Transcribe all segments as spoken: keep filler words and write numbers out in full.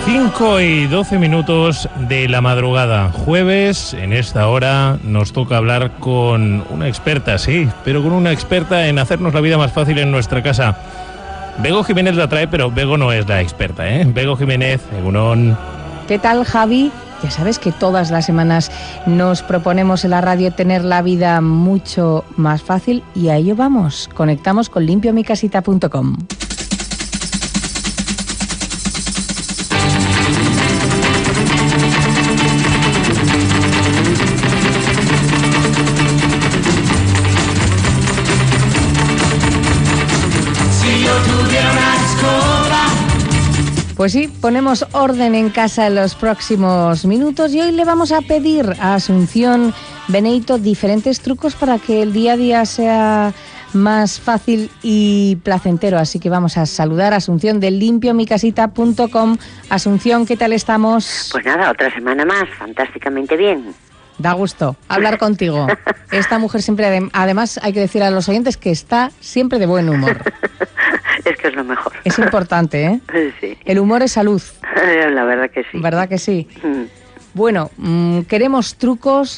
cinco y doce minutos de la madrugada. Jueves, en esta hora, nos toca hablar con una experta, sí, pero con una experta en hacernos la vida más fácil en nuestra casa. Bego Jiménez la trae, pero Bego no es la experta, ¿eh? Bego Jiménez, egunon. ¿Qué tal, Javi? Ya sabes que todas las semanas nos proponemos en la radio tener la vida mucho más fácil y a ello vamos. Conectamos con limpio mi casita punto com. Pues sí, ponemos orden en casa en los próximos minutos y hoy le vamos a pedir a Asunción Beneyto diferentes trucos para que el día a día sea más fácil y placentero. Así que vamos a saludar a Asunción de limpio mi casita punto com. Asunción, ¿qué tal estamos? Pues nada, otra semana más, fantásticamente bien. Da gusto hablar contigo. Esta mujer siempre, además, hay que decir a los oyentes que está siempre de buen humor. Es que es lo mejor. Es importante, ¿eh? Sí. El humor es salud. La verdad que sí. ¿Verdad que sí? Mm. Bueno, mmm, queremos trucos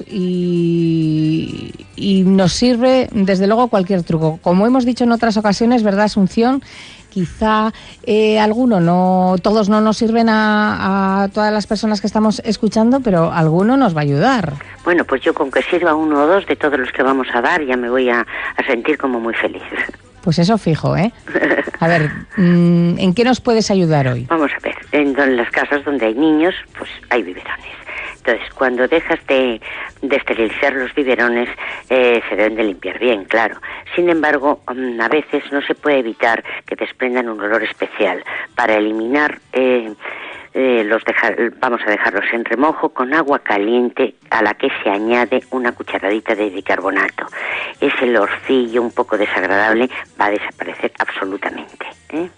y, y nos sirve, desde luego, cualquier truco. Como hemos dicho en otras ocasiones, ¿verdad, Asunción? Quizá eh, alguno, no, todos no nos sirven a, a todas las personas que estamos escuchando, pero alguno nos va a ayudar. Bueno, pues yo con que sirva uno o dos de todos los que vamos a dar ya me voy a, a sentir como muy feliz. Pues eso fijo, ¿eh? A ver, ¿en qué nos puedes ayudar hoy? Vamos a ver, en, en las casas donde hay niños, pues hay biberones. Entonces, cuando dejas de, de esterilizar los biberones, eh, se deben de limpiar bien, claro. Sin embargo, um, a veces no se puede evitar que desprendan un olor especial. Para eliminar, eh, eh, los dejar, vamos a dejarlos en remojo con agua caliente a la que se añade una cucharadita de bicarbonato. Ese olorcillo un poco desagradable va a desaparecer absolutamente, ¿eh?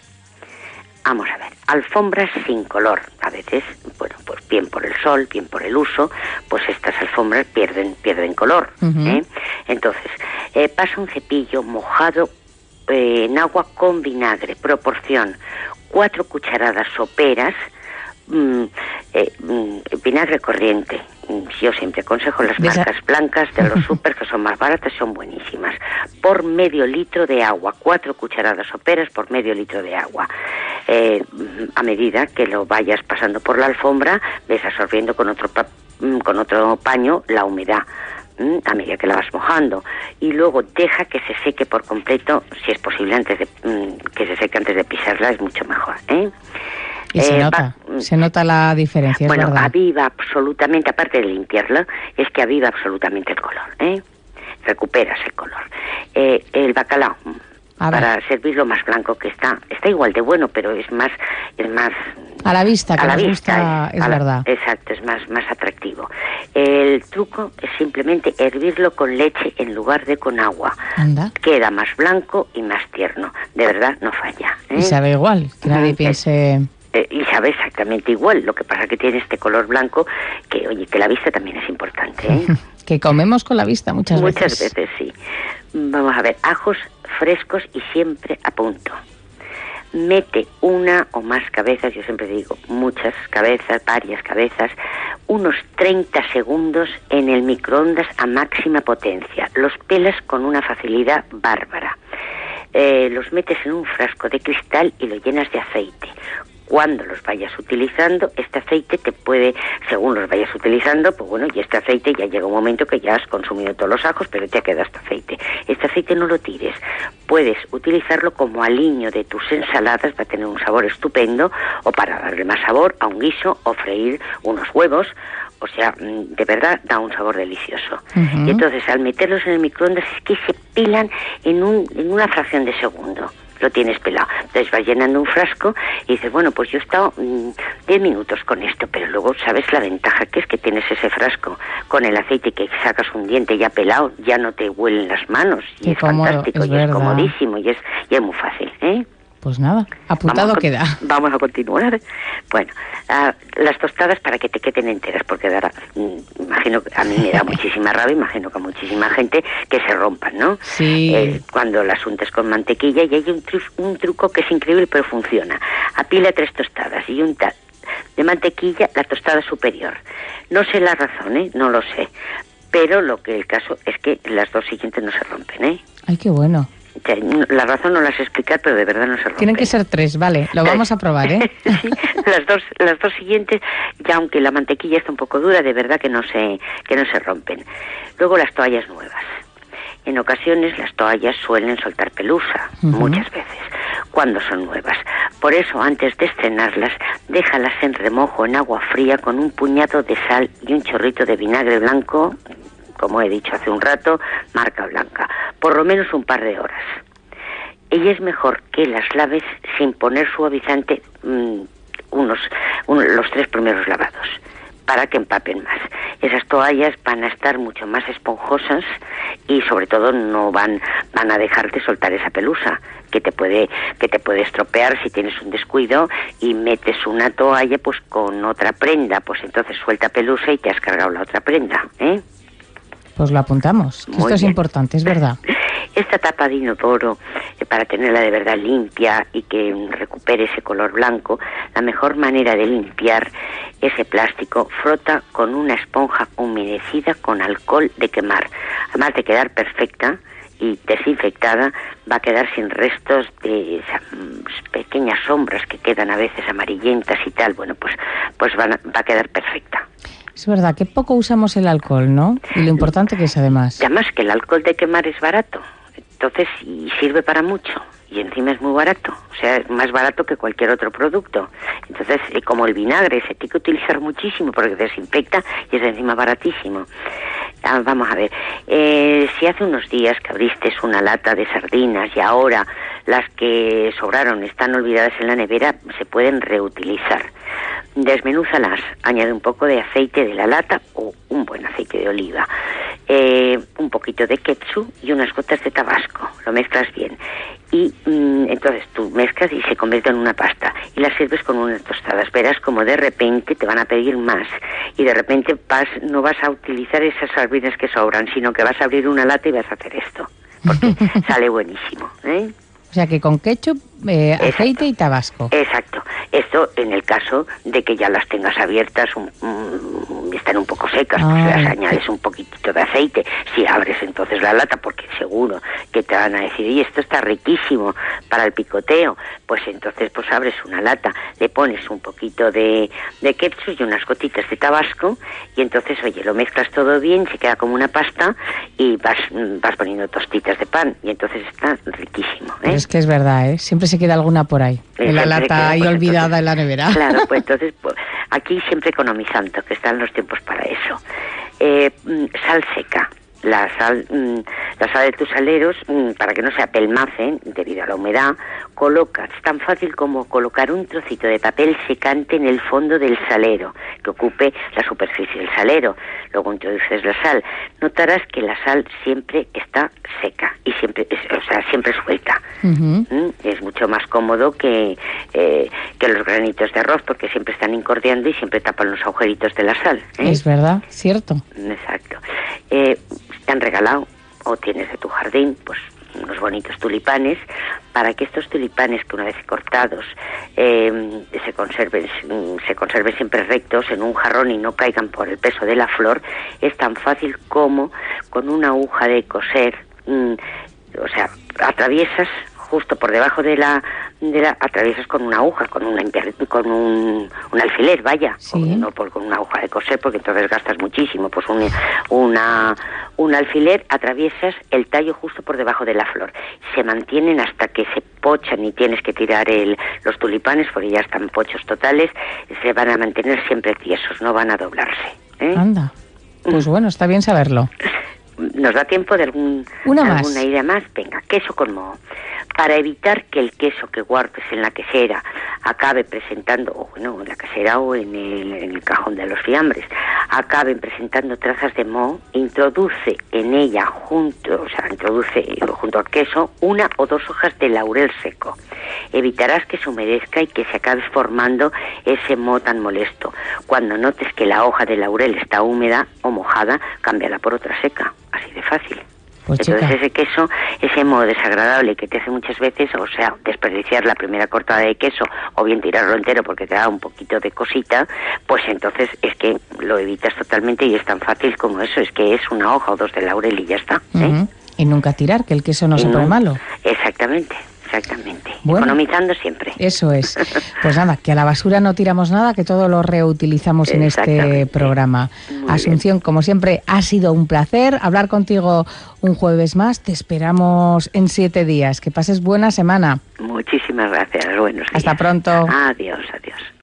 Vamos a ver, alfombras sin color. A veces, bueno, pues bien por el sol, bien por el uso, pues estas alfombras pierden pierden color, uh-huh. ¿eh? Entonces, eh, pasa un cepillo mojado eh, en agua con vinagre, proporción cuatro cucharadas soperas, mm, eh, mm, vinagre corriente. Yo siempre aconsejo las marcas blancas de los súper, que son más baratas, son buenísimas. Por medio litro de agua, cuatro cucharadas soperas por medio litro de agua. Eh, a medida que lo vayas pasando por la alfombra, ves absorbiendo con otro, pa- con otro paño la humedad, a medida que la vas mojando. Y luego deja que se seque por completo, si es posible, antes de que se seque antes de pisarla, es mucho mejor, ¿eh? Y se eh, nota, va, se nota la diferencia, bueno, es verdad. Aviva absolutamente, aparte de limpiarla, es que aviva absolutamente el color, ¿eh? Recuperas el color. Eh, el bacalao, para servirlo más blanco que está, está igual de bueno, pero es más, es más a la vista, que a la nos vista, gusta, es, es verdad. La, exacto, es más, más atractivo. El truco es simplemente hervirlo con leche en lugar de con agua. Anda. Queda más blanco y más tierno. De verdad, no falla, ¿eh? Y sabe igual, que nadie piense... Eh, y sabe exactamente igual, lo que pasa que tiene este color blanco que, oye, que la vista también es importante, ¿eh? Que comemos con la vista muchas, muchas veces. Muchas veces, sí. Vamos a ver, ajos frescos y siempre a punto. Mete una o más cabezas, yo siempre digo muchas cabezas, varias cabezas, unos treinta segundos en el microondas a máxima potencia. Los pelas con una facilidad bárbara. Eh, los metes en un frasco de cristal y lo llenas de aceite. Cuando los vayas utilizando, este aceite te puede, según los vayas utilizando, pues bueno, y este aceite ya llega un momento que ya has consumido todos los ajos, pero te queda este aceite. Este aceite no lo tires. Puedes utilizarlo como aliño de tus ensaladas, va a tener un sabor estupendo, o para darle más sabor a un guiso, o freír unos huevos. O sea, de verdad da un sabor delicioso. Uh-huh. Y entonces, al meterlos en el microondas, es que se pelan en, un, en una fracción de segundo. Lo tienes pelado. Entonces vas llenando un frasco y dices, bueno, pues yo he estado mmm, diez minutos con esto, pero luego sabes la ventaja que es que tienes ese frasco con el aceite, que sacas un diente ya pelado, ya no te huelen las manos, y Qué es cómodo, fantástico, es y verdad. es comodísimo, y es, y es muy fácil, ¿eh? Pues nada, apuntado vamos a, queda. Vamos a continuar. Bueno, uh, las tostadas para que te queden enteras, porque dará, mm, imagino que a mí me da muchísima rabia, imagino que a muchísima gente, que se rompan, ¿no? Sí. Eh, cuando las untes con mantequilla, y hay un, tru- un truco que es increíble, pero funciona. Apila tres tostadas y unta de mantequilla la tostada superior. No sé la razón, ¿eh? No lo sé. Pero lo que el caso es que las dos siguientes no se rompen, ¿eh? Ay, qué bueno. La razón no la sé explicar, pero de verdad no se rompen. Tienen que ser tres, vale, lo vamos a probar, ¿eh? Sí, las dos, las dos siguientes, ya aunque la mantequilla está un poco dura, de verdad que no se, que no se rompen. Luego las toallas nuevas. En ocasiones las toallas suelen soltar pelusa, uh-huh. muchas veces, cuando son nuevas. Por eso, antes de estrenarlas, déjalas en remojo en agua fría con un puñado de sal y un chorrito de vinagre blanco, como he dicho hace un rato, marca blanca, por lo menos un par de horas. Y es mejor que las laves sin poner suavizante mmm, unos, un, los tres primeros lavados, para que empapen más. Esas toallas van a estar mucho más esponjosas y sobre todo no van van a dejarte soltar esa pelusa que te puede que te puede estropear si tienes un descuido y metes una toalla pues con otra prenda, pues entonces suelta pelusa y te has cargado la otra prenda, ¿eh? Pues lo apuntamos. Esto bien. Es importante, es verdad. Esta tapa de inodoro, eh, para tenerla de verdad limpia y que recupere ese color blanco, la mejor manera de limpiar ese plástico, frota con una esponja humedecida con alcohol de quemar. Además de quedar perfecta y desinfectada, va a quedar sin restos de esas pequeñas sombras que quedan a veces amarillentas y tal. Bueno, pues, pues van a, va a quedar perfecta. Es verdad que poco usamos el alcohol, ¿no? Y lo importante que es además. Y además que el alcohol de quemar es barato, entonces y sirve para mucho y encima es muy barato, o sea, es más barato que cualquier otro producto. Entonces, eh, como el vinagre se tiene que utilizar muchísimo porque desinfecta y es encima baratísimo. Ah, vamos a ver, eh, si hace unos días que abriste una lata de sardinas y ahora las que sobraron están olvidadas en la nevera, se pueden reutilizar. Desmenúzalas, añade un poco de aceite de la lata o un buen aceite de oliva, eh, un poquito de ketchup y unas gotas de tabasco, lo mezclas bien y mmm, entonces tú mezclas y se convierte en una pasta y la sirves con unas tostadas. Verás como de repente te van a pedir más y de repente vas, no vas a utilizar esas sardinas que sobran, sino que vas a abrir una lata y vas a hacer esto, porque sale buenísimo, ¿eh? O sea que con ketchup, eh, aceite y tabasco. Exacto. Esto en el caso de que ya las tengas abiertas, un, um, están un poco secas, pues las añades un poquitito de aceite. Si abres entonces la lata, porque seguro que te van a decir, y esto está riquísimo para el picoteo, pues entonces pues abres una lata, le pones un poquito de, de ketchup y unas gotitas de tabasco y entonces, oye, lo mezclas todo bien, se queda como una pasta y vas, vas poniendo tostitas de pan y entonces está riquísimo, ¿eh? Es que es verdad, ¿eh? Siempre se queda alguna por ahí, en la lata ahí olvidada en la nevera. Claro, pues entonces pues, aquí siempre economizando, que están los tiempos para eso. Eh, sal seca. La sal, la sal de tus saleros, para que no se apelmacen debido a la humedad, colocas, tan fácil como colocar un trocito de papel secante en el fondo del salero, que ocupe la superficie del salero. Luego introduces la sal. Notarás que la sal siempre está seca y siempre, o sea, siempre suelta. Uh-huh. ¿Mm? Es mucho más cómodo que, eh, que los granitos de arroz, porque siempre están incordiando y siempre tapan los agujeritos de la sal, ¿eh? Es verdad, cierto. Exacto. Eh, te han regalado o tienes de tu jardín pues unos bonitos tulipanes, para que estos tulipanes que una vez cortados eh, se conserven se conserven siempre rectos en un jarrón y no caigan por el peso de la flor, es tan fácil como con una aguja de coser, mmm, o sea, atraviesas justo por debajo de la, de la atraviesas con una aguja, con una con un, un alfiler, vaya, sí. con, no por, con una aguja de coser, porque entonces gastas muchísimo, pues un, una, un alfiler, atraviesas el tallo justo por debajo de la flor. Se mantienen hasta que se pochan y tienes que tirar el, los tulipanes, porque ya están pochos totales, se van a mantener siempre tiesos, no van a doblarse, ¿eh? Anda, pues bueno, está bien saberlo. ¿Nos da tiempo de algún, Una más. alguna idea más? Venga, queso con moho. Para evitar que el queso que guardes en la quesera acabe presentando, o bueno, en la quesera o en el, en el cajón de los fiambres, acaben presentando trazas de moho, introduce en ella junto, o sea, introduce junto al queso una o dos hojas de laurel seco. Evitarás que se humedezca y que se acabe formando ese moho tan molesto. Cuando notes que la hoja de laurel está húmeda o mojada, cámbiala por otra seca. Así de fácil. Pues Entonces chica. ese queso, ese modo desagradable que te hace muchas veces, o sea, desperdiciar la primera cortada de queso o bien tirarlo entero porque te da un poquito de cosita, pues entonces es que lo evitas totalmente y es tan fácil como eso, es que es una hoja o dos de laurel y ya está. ¿eh? Uh-huh. Y nunca tirar, que el queso no Y se pone no, malo. Exactamente. Exactamente, Bueno, economizando siempre. Eso es. Pues nada, que a la basura no tiramos nada, que todo lo reutilizamos en este programa. Muy Asunción, bien. como siempre, ha sido un placer hablar contigo un jueves más. Te esperamos en siete días. Que pases buena semana. Muchísimas gracias. Buenos días. Hasta pronto. Adiós, adiós.